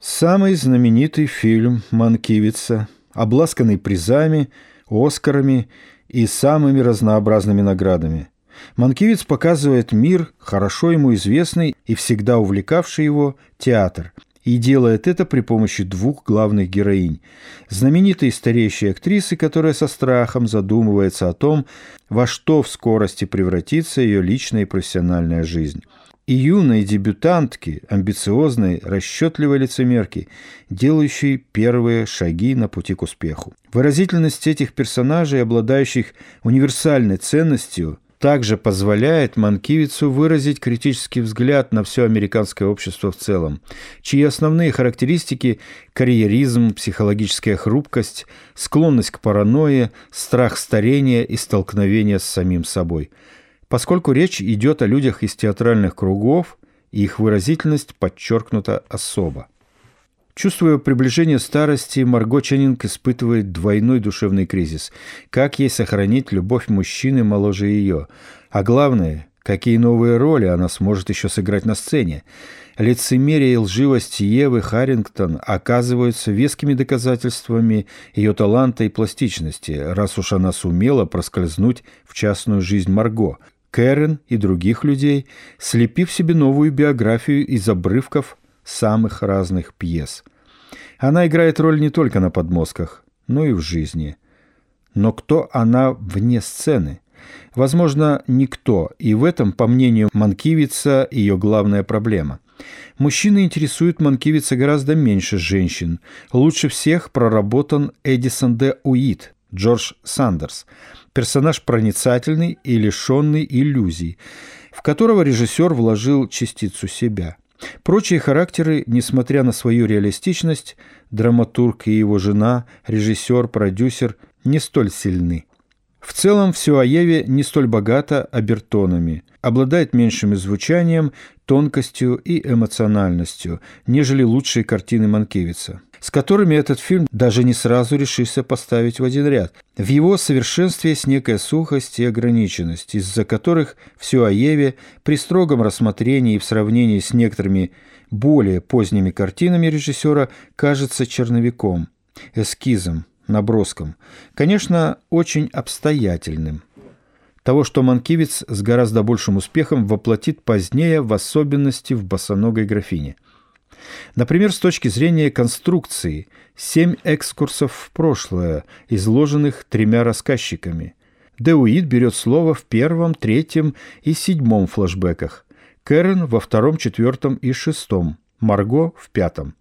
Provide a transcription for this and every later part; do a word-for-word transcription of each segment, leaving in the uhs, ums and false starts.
Самый знаменитый фильм Манкивица, обласканный призами, Оскарами и самыми разнообразными наградами. Манкивиц показывает мир, хорошо ему известный и всегда увлекавший его театр, и делает это при помощи двух главных героинь. Знаменитой стареющей актрисы, которая со страхом задумывается о том, во что в скорости превратится ее личная и профессиональная жизнь. И юной дебютантки, амбициозной, расчетливой лицемерки, делающей первые шаги на пути к успеху. Выразительность этих персонажей, обладающих универсальной ценностью, также позволяет Манкивицу выразить критический взгляд на все американское общество в целом, чьи основные характеристики – карьеризм, психологическая хрупкость, склонность к паранойе, страх старения и столкновения с самим собой. Поскольку речь идет о людях из театральных кругов, их выразительность подчеркнута особо. Чувствуя приближение старости, Марго Ченнинг испытывает двойной душевный кризис. Как ей сохранить любовь мужчины моложе ее? А главное, какие новые роли она сможет еще сыграть на сцене? Лицемерие и лживость Евы Харрингтон оказываются вескими доказательствами ее таланта и пластичности, раз уж она сумела проскользнуть в частную жизнь Марго, Кэрен и других людей, слепив себе новую биографию из обрывков самых разных пьес. Она играет роль не только на подмостках, но и в жизни. Но кто она вне сцены? Возможно, никто, и в этом, по мнению Манкивица, ее главная проблема. Мужчины интересуют Манкивица гораздо меньше женщин. Лучше всех проработан Эдисон де Уит, Джордж Сандерс, персонаж проницательный и лишенный иллюзий, в которого режиссер вложил частицу себя. Прочие характеры, несмотря на свою реалистичность, драматург и его жена, режиссер, продюсер, не столь сильны. В целом, все о Еве не столь богато обертонами, обладает меньшим звучанием, тонкостью и эмоциональностью, нежели лучшие картины Манкивица, с которыми этот фильм даже не сразу решишься поставить в один ряд. В его совершенстве есть некая сухость и ограниченность, из-за которых все о Еве при строгом рассмотрении и в сравнении с некоторыми более поздними картинами режиссера кажется черновиком, эскизом, наброском, конечно, очень обстоятельным. Того, что Манкивиц с гораздо большим успехом воплотит позднее, в особенности в «Босоногой графине». Например, с точки зрения конструкции, семь экскурсов в прошлое, изложенных тремя рассказчиками. Де Уит берет слово в первом, третьем и седьмом флэшбэках, Кэрен во втором, четвертом и шестом, Марго в пятом.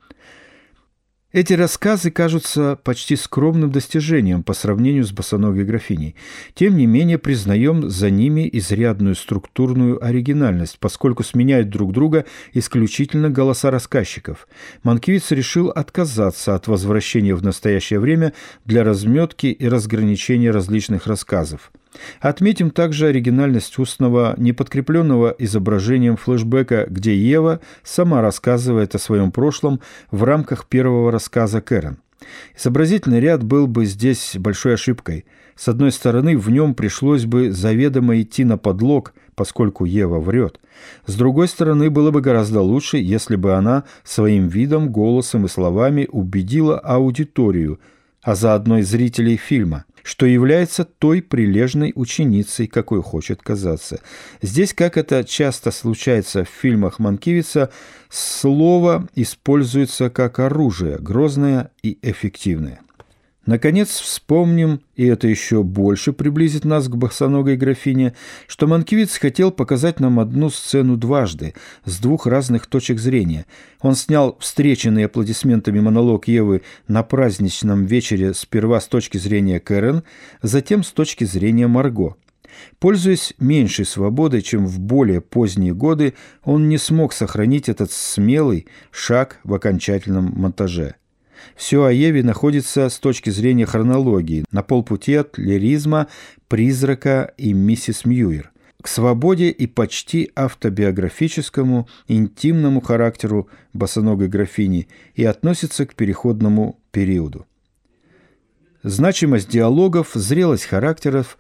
Эти рассказы кажутся почти скромным достижением по сравнению с «Босоногой графиней». Тем не менее, признаем за ними изрядную структурную оригинальность, поскольку сменяют друг друга исключительно голоса рассказчиков. Манкивиц решил отказаться от возвращения в настоящее время для разметки и разграничения различных рассказов. Отметим также оригинальность устного, неподкрепленного изображением флэшбэка, где Ева сама рассказывает о своем прошлом в рамках первого рассказа Кэрен. Изобразительный ряд был бы здесь большой ошибкой. С одной стороны, в нем пришлось бы заведомо идти на подлог, поскольку Ева врет. С другой стороны, было бы гораздо лучше, если бы она своим видом, голосом и словами убедила аудиторию, а заодно и зрителей фильма, что является той прилежной ученицей, какой хочет казаться. Здесь, как это часто случается в фильмах Манкивица, слово используется как оружие, грозное и эффективное. Наконец, вспомним, и это еще больше приблизит нас к «Босоногой графине», что Манкивиц хотел показать нам одну сцену дважды, с двух разных точек зрения. Он снял встреченный аплодисментами монолог Евы на праздничном вечере сперва с точки зрения Кэрен, затем с точки зрения Марго. Пользуясь меньшей свободой, чем в более поздние годы, он не смог сохранить этот смелый шаг в окончательном монтаже. Все о Еве находится с точки зрения хронологии, на полпути от лиризма, призрака и миссис Мьюир, к свободе и почти автобиографическому, интимному характеру «Босоногой графини» и относится к переходному периоду. Значимость диалогов, зрелость характеров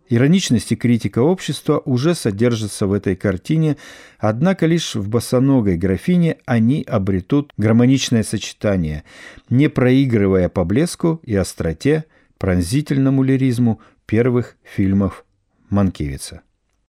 Ироничность и критика общества уже содержатся в этой картине, однако лишь в «Босоногой графине» они обретут гармоничное сочетание, не проигрывая по блеску и остроте пронзительному лиризму первых фильмов Манкивица.